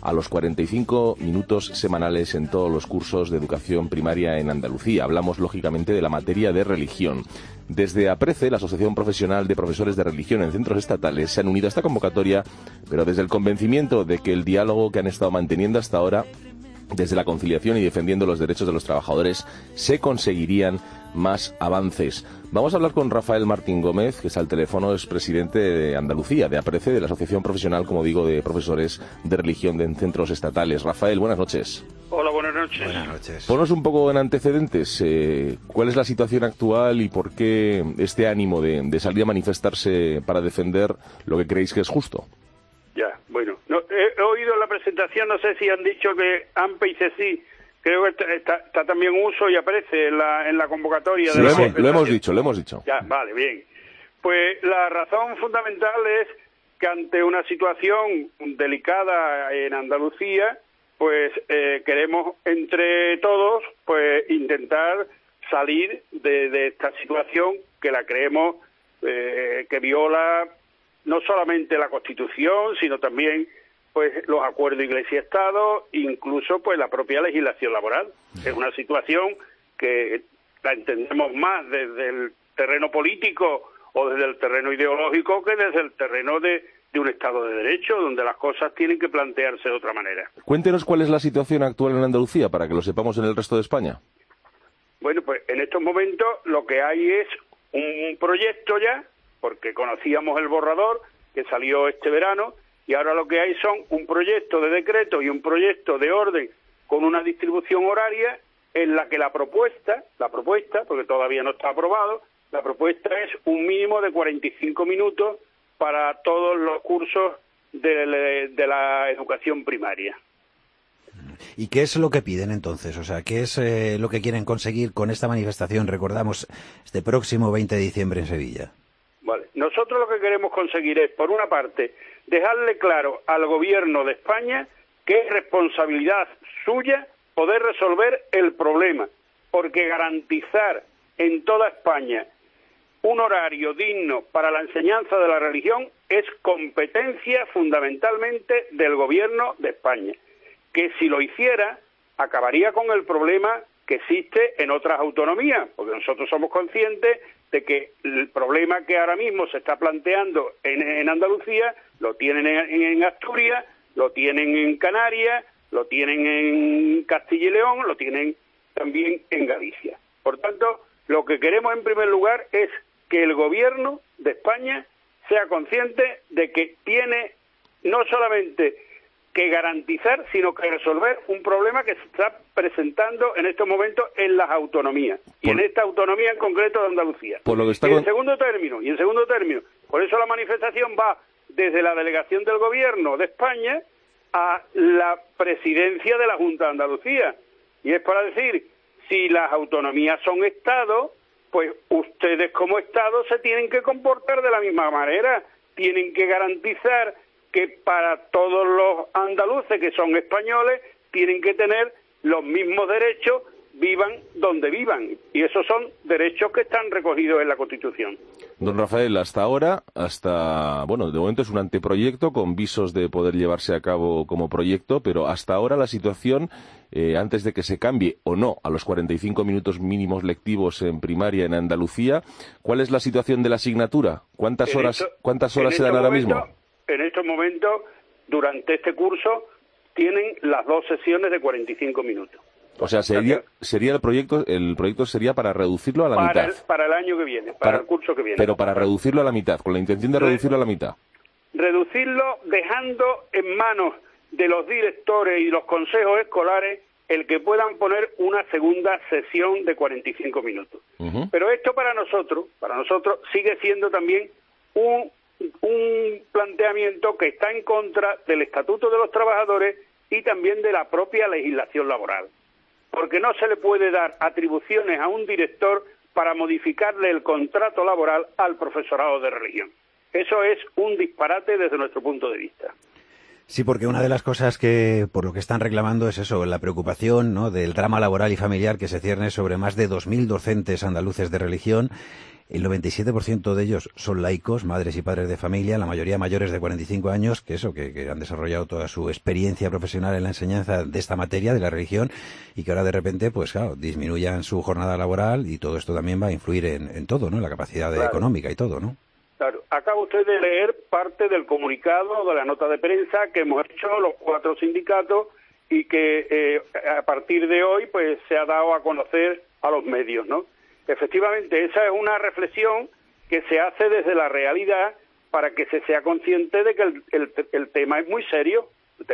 a los 45 minutos semanales en todos los cursos de educación primaria en Andalucía. Hablamos, lógicamente, de la materia de religión. Desde APRECE, la Asociación Profesional de Profesores de Religión en Centros Estatales, se han unido a esta convocatoria, pero desde el convencimiento de que el diálogo que han estado manteniendo hasta ahora, desde la conciliación y defendiendo los derechos de los trabajadores, se conseguirían más avances. Vamos a hablar con Rafael Martín Gómez, que está al teléfono, es presidente de Andalucía, de APRECE, de la Asociación Profesional, como digo, de Profesores de Religión en Centros Estatales. Rafael, buenas noches. Hola, buenas noches. Buenas noches. Ponos un poco en antecedentes. ¿Cuál es la situación actual y por qué este ánimo de salir a manifestarse para defender lo que creéis que es justo? Ya, bueno. No, he oído la presentación, no sé si han dicho que AMPE y CECI, creo que está también uso y aparece en la convocatoria. Sí, lo hemos dicho. Ya, vale, bien. Pues la razón fundamental es que ante una situación delicada en Andalucía, pues queremos entre todos pues intentar salir de esta situación que la creemos que viola no solamente la Constitución, sino también pues los acuerdos Iglesia-Estado, incluso pues la propia legislación laboral. Es una situación que la entendemos más desde el terreno político o desde el terreno ideológico que desde el terreno de un Estado de Derecho, donde las cosas tienen que plantearse de otra manera. Cuéntenos cuál es la situación actual en Andalucía, para que lo sepamos en el resto de España. Bueno, pues en estos momentos lo que hay es un proyecto ya, porque conocíamos el borrador que salió este verano, y ahora lo que hay son un proyecto de decreto y un proyecto de orden con una distribución horaria en la que la propuesta, porque todavía no está aprobado, la propuesta es un mínimo de 45 minutos para todos los cursos de la educación primaria. ¿Y qué es lo que piden entonces? O sea, ¿qué es lo que quieren conseguir con esta manifestación? Recordamos, este próximo 20 de diciembre en Sevilla. Vale. Nosotros lo que queremos conseguir es, por una parte, dejarle claro al Gobierno de España que es responsabilidad suya poder resolver el problema, porque garantizar en toda España un horario digno para la enseñanza de la religión es competencia fundamentalmente del Gobierno de España, que si lo hiciera acabaría con el problema que existe en otras autonomías, porque nosotros somos conscientes de que el problema que ahora mismo se está planteando en Andalucía lo tienen en Asturias, lo tienen en Canarias, lo tienen en Castilla y León, lo tienen también en Galicia. Por tanto, lo que queremos en primer lugar es que el Gobierno de España sea consciente de que tiene no solamente que garantizar, sino que resolver un problema que se está presentando en estos momentos en las autonomías, y en esta autonomía en concreto de Andalucía. Y en segundo término, por eso la manifestación va desde la delegación del Gobierno de España a la presidencia de la Junta de Andalucía, y es para decir, si las autonomías son Estado, pues ustedes como Estado se tienen que comportar de la misma manera, tienen que garantizar que para todos los andaluces que son españoles tienen que tener los mismos derechos, vivan donde vivan, y esos son derechos que están recogidos en la Constitución. Don Rafael, hasta ahora, de momento es un anteproyecto con visos de poder llevarse a cabo como proyecto, pero hasta ahora la situación, antes de que se cambie o no a los 45 minutos mínimos lectivos en primaria en Andalucía, ¿cuál es la situación de la asignatura? ¿Cuántas horas se dan ahora mismo? En estos momentos, durante este curso, tienen las dos sesiones de 45 minutos. O sea, sería el proyecto sería para reducirlo a la mitad. Para el año que viene, para el curso que viene. Pero para reducirlo a la mitad, con la intención de reducirlo a la mitad. Reducirlo dejando en manos de los directores y los consejos escolares el que puedan poner una segunda sesión de 45 minutos. Uh-huh. Pero esto para nosotros sigue siendo también un planteamiento que está en contra del Estatuto de los Trabajadores y también de la propia legislación laboral, porque no se le puede dar atribuciones a un director para modificarle el contrato laboral al profesorado de religión. Eso es un disparate desde nuestro punto de vista. Sí, porque una de las cosas que por lo que están reclamando es eso, la preocupación, ¿no?, del drama laboral y familiar que se cierne sobre más de 2.000 docentes andaluces de religión El 97% de ellos son laicos, madres y padres de familia, la mayoría mayores de 45 años, que han desarrollado toda su experiencia profesional en la enseñanza de esta materia, de la religión, y que ahora de repente, pues claro, disminuyan su jornada laboral, y todo esto también va a influir en todo, ¿no? En la capacidad económica y todo, ¿no? Claro. Acaba usted de leer parte del comunicado, de la nota de prensa que hemos hecho los 4 sindicatos y que a partir de hoy pues se ha dado a conocer a los medios, ¿no? Efectivamente, esa es una reflexión que se hace desde la realidad para que se sea consciente de que el tema es muy serio,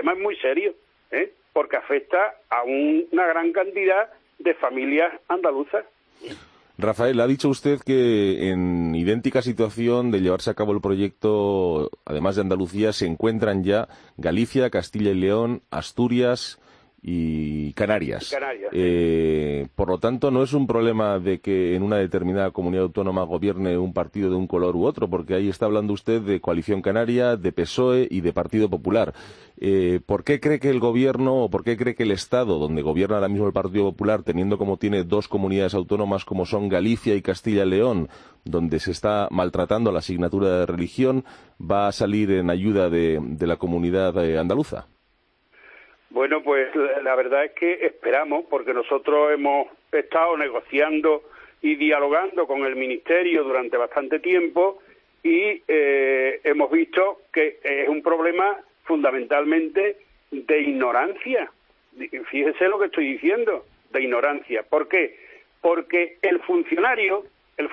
porque afecta a una gran cantidad de familias andaluzas. Rafael, ha dicho usted que en idéntica situación de llevarse a cabo el proyecto, además de Andalucía, se encuentran ya Galicia, Castilla y León, Asturias y Canarias. Por lo tanto, no es un problema de que en una determinada comunidad autónoma gobierne un partido de un color u otro, porque ahí está hablando usted de Coalición Canaria, de PSOE y de Partido Popular. ¿Por qué cree que el gobierno o por qué cree que el Estado, donde gobierna ahora mismo el Partido Popular, teniendo como tiene 2 comunidades autónomas como son Galicia y Castilla y León, donde se está maltratando la asignatura de religión, va a salir en ayuda de la comunidad andaluza? Bueno, pues la verdad es que esperamos, porque nosotros hemos estado negociando y dialogando con el Ministerio durante bastante tiempo y hemos visto que es un problema fundamentalmente de ignorancia. Fíjese lo que estoy diciendo, de ignorancia. ¿Por qué? Porque el funcionario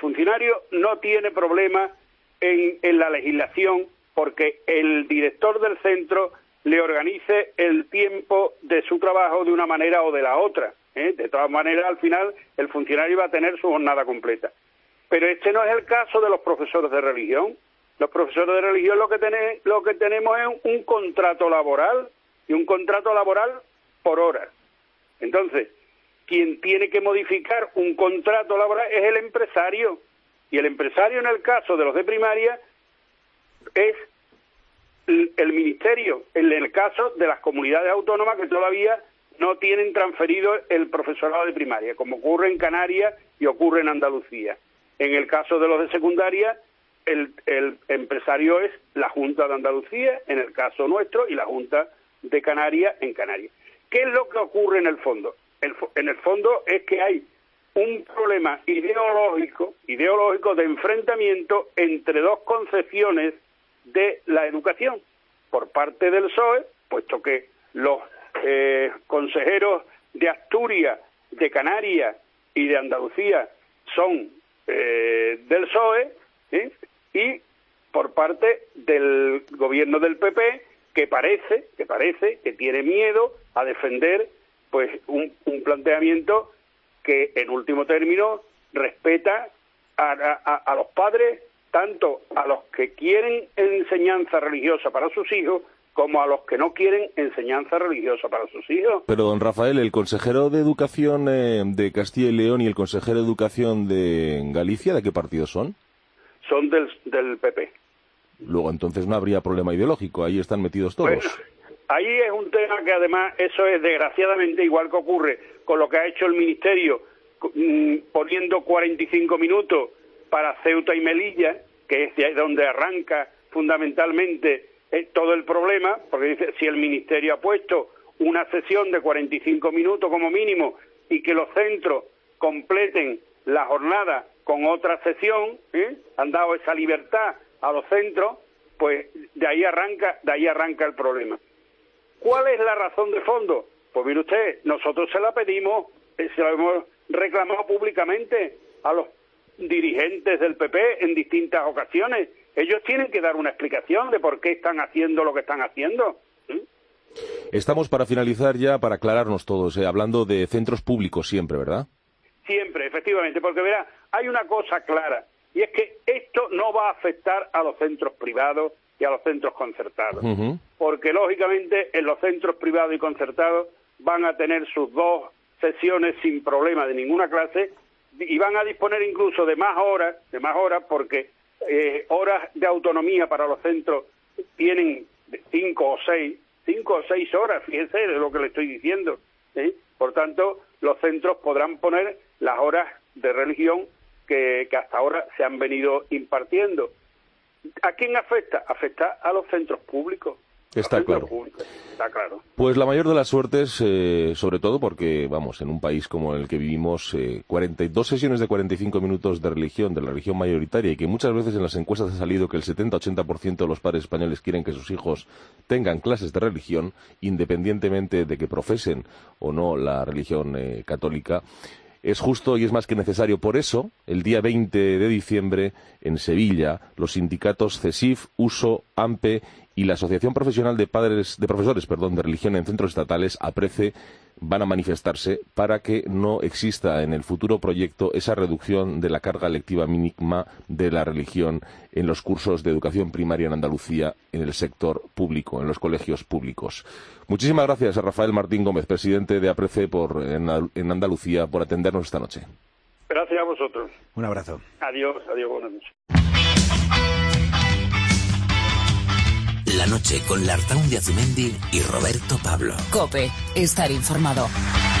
no tiene problema en la legislación porque el director del centro le organice el tiempo de su trabajo de una manera o de la otra. De todas maneras, al final, el funcionario va a tener su jornada completa. Pero este no es el caso de los profesores de religión. Los profesores de religión lo que tenemos es un contrato laboral, y un contrato laboral por horas. Entonces, quien tiene que modificar un contrato laboral es el empresario. Y el empresario, en el caso de los de primaria, es el Ministerio, en el caso de las comunidades autónomas que todavía no tienen transferido el profesorado de primaria, como ocurre en Canarias y ocurre en Andalucía. En el caso de los de secundaria, el empresario es la Junta de Andalucía, en el caso nuestro, y la Junta de Canarias en Canarias. ¿Qué es lo que ocurre en el fondo? En el fondo es que hay un problema ideológico de enfrentamiento entre 2 concepciones de la educación por parte del PSOE, puesto que los consejeros de Asturias, de Canarias y de Andalucía son del PSOE, y por parte del gobierno del PP, que parece que tiene miedo a defender pues un planteamiento que en último término respeta a los padres, tanto a los que quieren enseñanza religiosa para sus hijos como a los que no quieren enseñanza religiosa para sus hijos. Pero, don Rafael, el consejero de Educación de Castilla y León y el consejero de Educación de Galicia, ¿de qué partido son? Son del PP. Luego, entonces, no habría problema ideológico, ahí están metidos todos. Bueno, ahí es un tema que además, eso es desgraciadamente igual que ocurre con lo que ha hecho el Ministerio, poniendo 45 minutos para Ceuta y Melilla, que es de donde arranca fundamentalmente todo el problema, porque dice, si el Ministerio ha puesto una sesión de 45 minutos como mínimo y que los centros completen la jornada con otra sesión, han dado esa libertad a los centros, pues de ahí arranca el problema. ¿Cuál es la razón de fondo? Pues mire usted, nosotros se la pedimos, se la hemos reclamado públicamente a los dirigentes del PP en distintas ocasiones. Ellos tienen que dar una explicación de por qué están haciendo lo que están haciendo. Estamos para finalizar ya, para aclararnos todos, hablando de centros públicos siempre, ¿verdad? Siempre, efectivamente, porque verá, hay una cosa clara, y es que esto no va a afectar a los centros privados y a los centros concertados, porque lógicamente en los centros privados y concertados van a tener sus 2 sesiones sin problema de ninguna clase y van a disponer incluso de más horas porque horas de autonomía para los centros tienen 5 o 6 horas, fíjense de lo que le estoy diciendo. Por tanto, los centros podrán poner las horas de religión que hasta ahora se han venido impartiendo. ¿A quién afecta? Afecta a los centros públicos. Está claro. Está claro. Pues la mayor de las suertes, sobre todo porque, vamos, en un país como el que vivimos, 42 sesiones de 45 minutos de la religión mayoritaria, y que muchas veces en las encuestas ha salido que el 70-80% de los padres españoles quieren que sus hijos tengan clases de religión, independientemente de que profesen o no la religión católica. Es justo y es más que necesario. Por eso, el día 20 de diciembre, en Sevilla, los sindicatos CESIF, USO, AMPE y la Asociación Profesional de Profesores de Religión en Centros Estatales, APRECE, van a manifestarse para que no exista en el futuro proyecto esa reducción de la carga lectiva mínima de la religión en los cursos de educación primaria en Andalucía, en el sector público, en los colegios públicos. Muchísimas gracias a Rafael Martín Gómez, presidente de APRECE en Andalucía, por atendernos esta noche. Gracias a vosotros. Un abrazo. Adiós, buenas noches. La noche con Lartaun de Azumendi y Roberto Pablo. COPE, estar informado.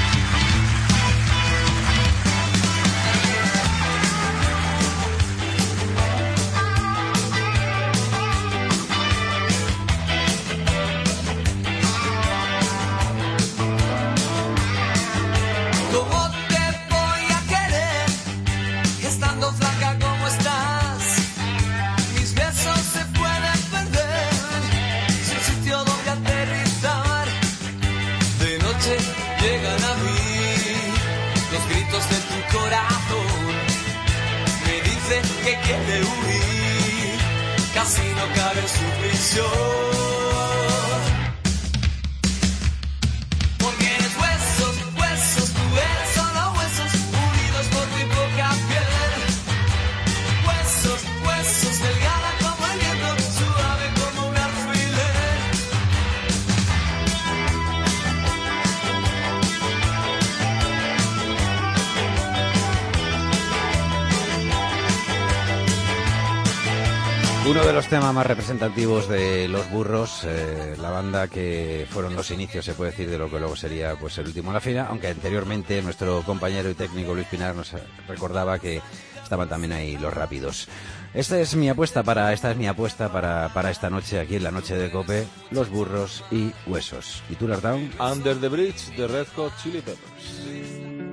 ¿Cómo te voy a querer estando flaca como estás? Mis besos se pueden perder sin sitio donde aterrizar. De noche llegan a mí los gritos de tu corazón. Me dice que quiere huir, casi no cabe en su prisión. Porque eres huesos, huesos, tú eres solo huesos, unidos por muy poca piel. Huesos, huesos, delgada como el viento, suave como un alfiler. Uno de los temas más representativos de Los Burros, la banda que fueron los inicios, se puede decir, de lo que luego sería pues el último en la fila, aunque anteriormente nuestro compañero y técnico Luis Pinar nos recordaba que estaban también ahí Los Rápidos. Esta es mi apuesta para esta noche, aquí en la noche de COPE, Los Burros y Huesos. ¿Y tú, Lartaun? Under the Bridge de Red Hot Chili Peppers.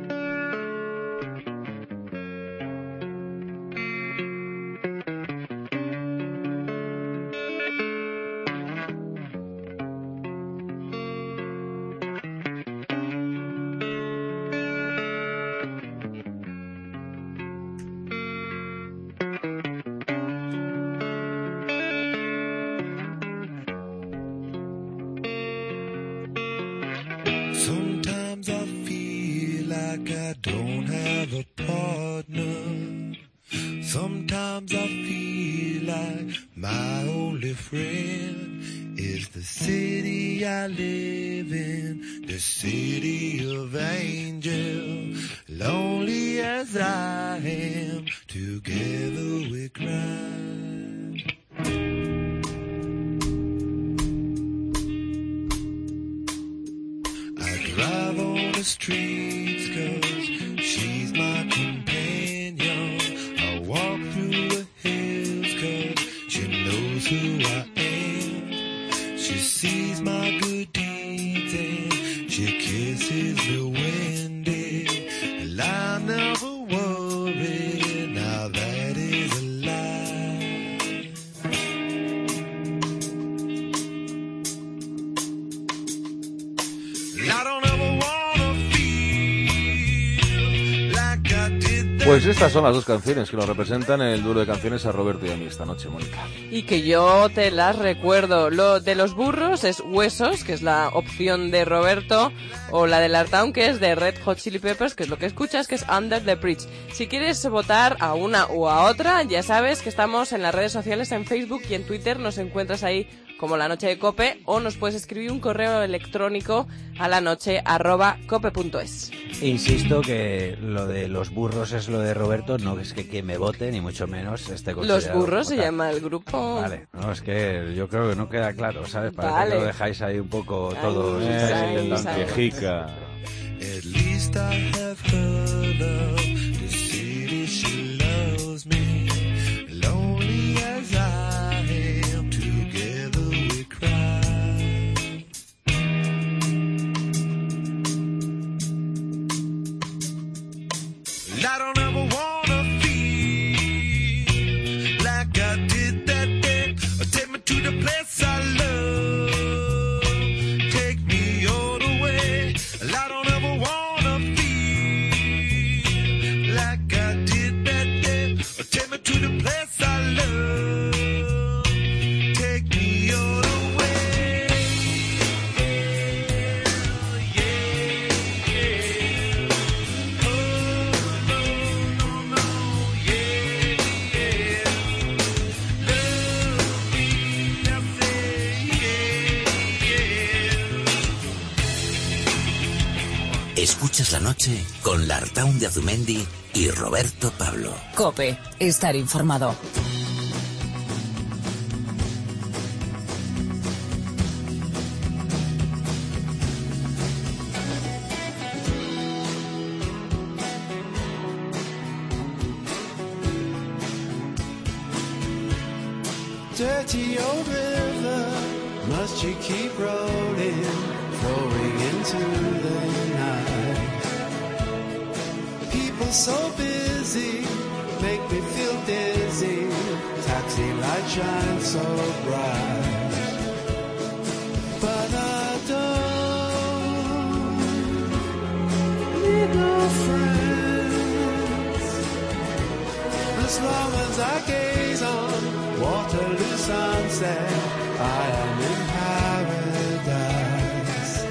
Sometimes I feel like I don't have a partner. Sometimes I feel like my only friend is the city I live in, the city of angels. Lonely as I am, together we cry. Drive on the streets 'cause she's my companion. I walk through the hills 'cause she knows who I am. She sees my good deeds and she kisses the windy. And I never worry, now that is a lie. I don't Pues estas son las dos canciones que nos representan en el duelo de canciones a Roberto y a mí esta noche, Mónica. Y que yo te las recuerdo. Lo de Los Burros es Huesos, que es la opción de Roberto, o la de Lartaun, que es de Red Hot Chili Peppers, que es lo que escuchas, que es Under the Bridge. Si quieres votar a una o a otra, ya sabes que estamos en las redes sociales, en Facebook y en Twitter, nos encuentras ahí como La Noche de COPE, o nos puedes escribir un correo electrónico a lanoche@cope.es. Insisto que lo de Los Burros es lo de Roberto, no es que quien me vote, ni mucho menos esté considerado. Los Burros se llama el grupo. Vale, no, es que yo creo que no queda claro, ¿sabes? Para vale. que lo dejáis ahí un poco todo. Quejica. At least I have heard of the city she loves. Escuchas la noche con Lartaun de Azumendi y Roberto Pablo. COPE. Estar informado. Dirty old river, must you keep rolling, flowing into the night? People so busy, make me feel dizzy, taxi light shine so bright. But I don't need no friends, as long as I gaze on Waterloo sunset, I am in paradise.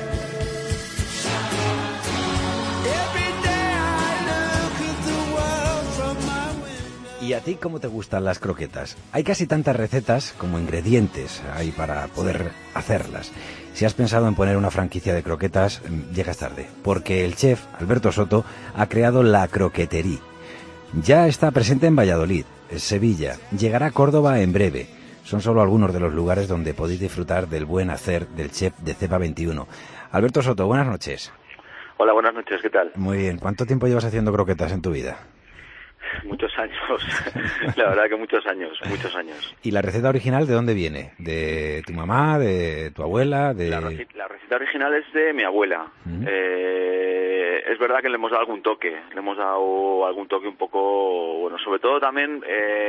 Every day I look at the world from my window. ¿Y a ti cómo te gustan las croquetas? Hay casi tantas recetas como ingredientes hay para poder hacerlas. Si has pensado en poner una franquicia de croquetas, llegas tarde, porque el chef Alberto Soto ha creado La Croquetería. Ya está presente en Valladolid, Sevilla, llegará a Córdoba en breve. Son solo algunos de los lugares donde podéis disfrutar del buen hacer del chef de Cepa 21. Alberto Soto, buenas noches. Hola, buenas noches, ¿qué tal? Muy bien, ¿cuánto tiempo llevas haciendo croquetas en tu vida? Muchos años, la verdad que muchos años. ¿Y la receta original de dónde viene? ¿De tu mamá, de tu abuela? La receta original es de mi abuela. Es verdad que le hemos dado algún toque un poco, bueno, sobre todo también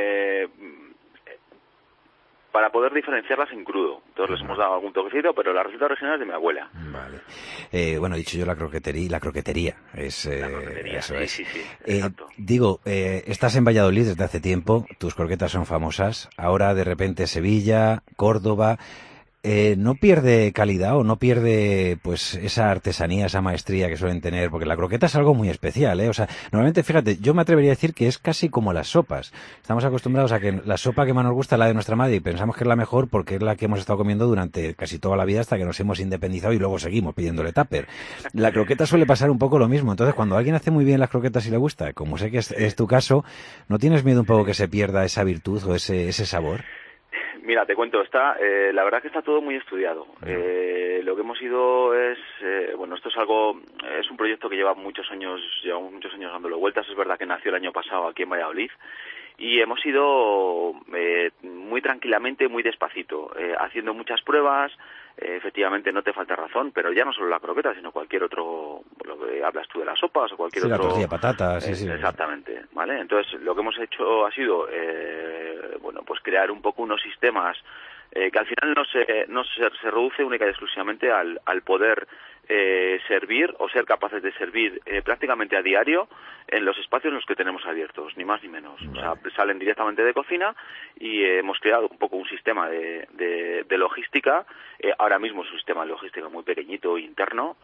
para poder diferenciarlas en crudo. Entonces les hemos dado algún toquecito, pero la receta original es de mi abuela. Vale. Bueno, he dicho yo la croquetería. Eso es. Sí, exacto. Digo, estás en Valladolid desde hace tiempo, tus croquetas son famosas, ahora de repente Sevilla, Córdoba. ¿No pierde calidad o no pierde pues esa artesanía, esa maestría que suelen tener? Porque la croqueta es algo muy especial, ¿eh? O sea, normalmente, fíjate, yo me atrevería a decir que es casi como las sopas. Estamos acostumbrados a que la sopa que más nos gusta es la de nuestra madre y pensamos que es la mejor porque es la que hemos estado comiendo durante casi toda la vida hasta que nos hemos independizado y luego seguimos pidiéndole tupper. La croqueta suele pasar un poco lo mismo. Entonces, cuando alguien hace muy bien las croquetas y le gusta, como sé que es tu caso, ¿no tienes miedo un poco que se pierda esa virtud o ese sabor? Mira, te cuento, la verdad que está todo muy estudiado. Lo que hemos ido es, esto es un proyecto que llevamos muchos años dándole vueltas. Es verdad que nació el año pasado aquí en Valladolid y hemos ido muy tranquilamente, muy despacito, haciendo muchas pruebas. Efectivamente no te falta razón, pero ya no solo la croqueta, sino cualquier otro, lo que hablas tú de las sopas o cualquier otro. La tortilla de patatas, sí. Exactamente, ¿vale? Entonces lo que hemos hecho ha sido, pues crear un poco unos sistemas que al final no se reduce única y exclusivamente al poder servir o ser capaces de servir prácticamente a diario en los espacios en los que tenemos abiertos, ni más ni menos. Vale. O sea, salen directamente de cocina y hemos creado un poco un sistema de logística. Ahora mismo es un sistema de logística muy pequeñito interno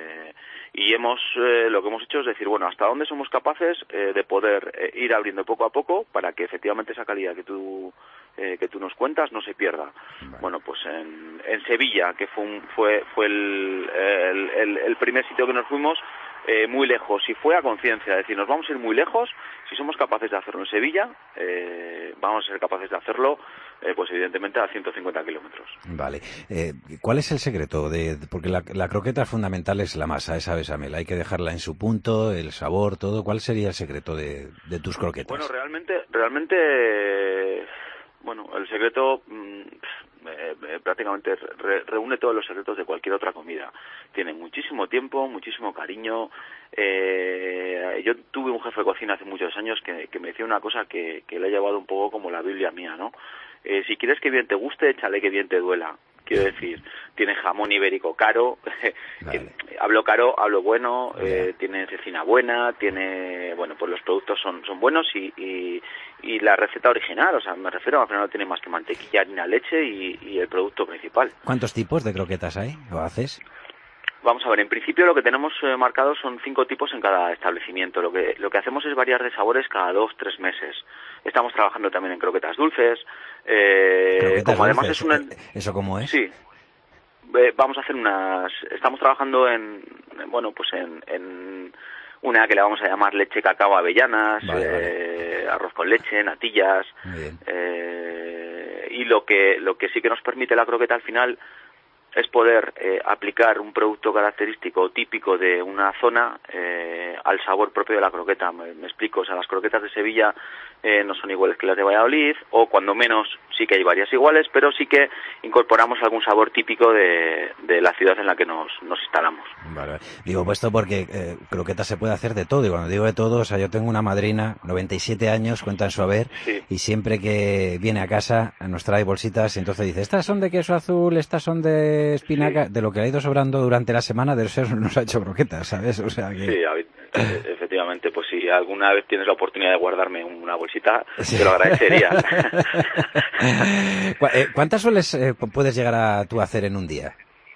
y lo que hemos hecho es decir, bueno, hasta dónde somos capaces de poder ir abriendo poco a poco para que efectivamente esa calidad que tú nos cuentas no se pierda. Vale. Bueno, pues en Sevilla, que fue el primer sitio que nos fuimos, muy lejos, y fue a conciencia, es decir, nos vamos a ir muy lejos. Si somos capaces de hacerlo en Sevilla, vamos a ser capaces de hacerlo, pues evidentemente a 150 kilómetros. Vale. ¿Cuál es el secreto? Porque la croqueta fundamental es la masa, esa bechamel. Hay que dejarla en su punto, el sabor, todo. ¿Cuál sería el secreto de tus croquetas? Bueno, realmente, el secreto prácticamente reúne todos los secretos de cualquier otra comida. Tiene muchísimo tiempo, muchísimo cariño. Yo tuve un jefe de cocina hace muchos años que me decía una cosa que le ha llevado un poco como la Biblia mía, ¿no? Si quieres que bien te guste, échale que bien te duela. Quiero decir, tiene jamón ibérico caro, vale. Hablo bueno, tiene cecina buena, pues los productos son buenos y la receta original, o sea, me refiero, al final no tiene más que mantequilla, harina, leche y el producto principal. ¿Cuántos tipos de croquetas hay o haces? Vamos a ver, en principio lo que tenemos marcado son 5 tipos en cada establecimiento. Lo que hacemos es variar de sabores cada 2-3 meses. Estamos trabajando también en croquetas dulces. ¿Croquetas como además dulces? es una... ¿Eso cómo es? Sí. vamos a hacer estamos trabajando en una que le vamos a llamar leche, cacao, avellanas, arroz con leche, natillas, y lo que sí que nos permite la croqueta al final es poder aplicar un producto característico típico de una zona al sabor propio de la croqueta. Me explico, o sea, las croquetas de Sevilla no son iguales que las de Valladolid, o cuando menos sí que hay varias iguales, pero sí que incorporamos algún sabor típico de la ciudad en la que nos instalamos. Vale. Digo, puesto porque croquetas se puede hacer de todo, y cuando digo de todo, o sea, yo tengo una madrina, 97 años, cuenta en su haber, y siempre que viene a casa nos trae bolsitas, y entonces dice, estas son de queso azul, estas son de espinaca, de lo que ha ido sobrando durante la semana, de eso nos ha hecho croquetas, ¿sabes? O sea que... Sí, efectivamente, pues si alguna vez tienes la oportunidad de guardarme una bolsita, te lo agradecería. ¿Cuántas puedes llegar a tú hacer en un día?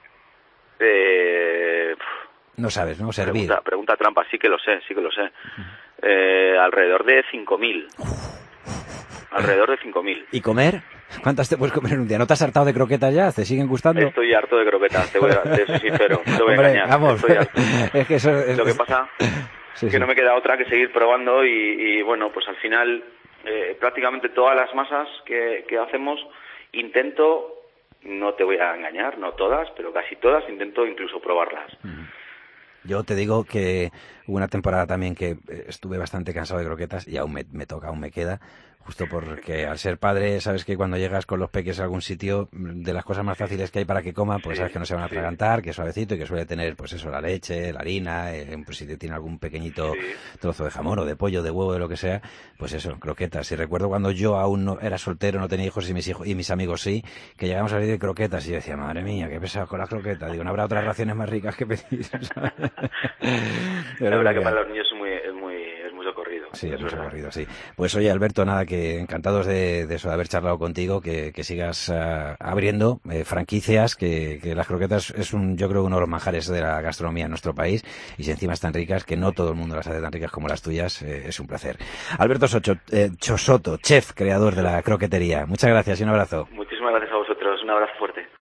No sabes, ¿no? Servir. Pregunta trampa, sí que lo sé. Alrededor de 5.000. Alrededor de 5.000. ¿Y comer? ¿Cuántas te puedes comer en un día? ¿No te has hartado de croquetas ya? ¿Te siguen gustando? Estoy harto de croquetas, te soy sincero, no te voy a engañar. Vamos. Estoy harto. Es que eso es... Lo que pasa que no me queda otra que seguir probando y bueno, pues al final prácticamente todas las masas que hacemos intento, no te voy a engañar, no todas, pero casi todas intento incluso probarlas. Yo te digo que hubo una temporada también que estuve bastante cansado de croquetas y aún me toca, aún me queda, justo porque al ser padre, sabes que cuando llegas con los peques a algún sitio, de las cosas más fáciles que hay para que coman, pues sabes que no se van a atragantar, que es suavecito y que suele tener, pues eso, la leche, la harina, pues si tiene algún pequeñito trozo de jamón o de pollo, de huevo, de lo que sea, pues eso, croquetas. Y recuerdo cuando yo aún no era soltero, no tenía hijos y mis amigos sí, que llegamos a salir de croquetas y yo decía, madre mía, qué pesado con las croquetas. Digo, ¿no habrá otras raciones más ricas que pedir? La verdad que para los niños es muy socorrido. Sí, es muy socorrido, sí. Pues oye, Alberto, nada, que encantados de eso, de haber charlado contigo, que sigas abriendo franquicias, que las croquetas es yo creo, uno de los manjares de la gastronomía en nuestro país, y si encima están ricas, que no todo el mundo las hace tan ricas como las tuyas, es un placer. Alberto Chosoto, chef, creador de la croquetería. Muchas gracias y un abrazo. Muchísimas gracias a vosotros, un abrazo fuerte.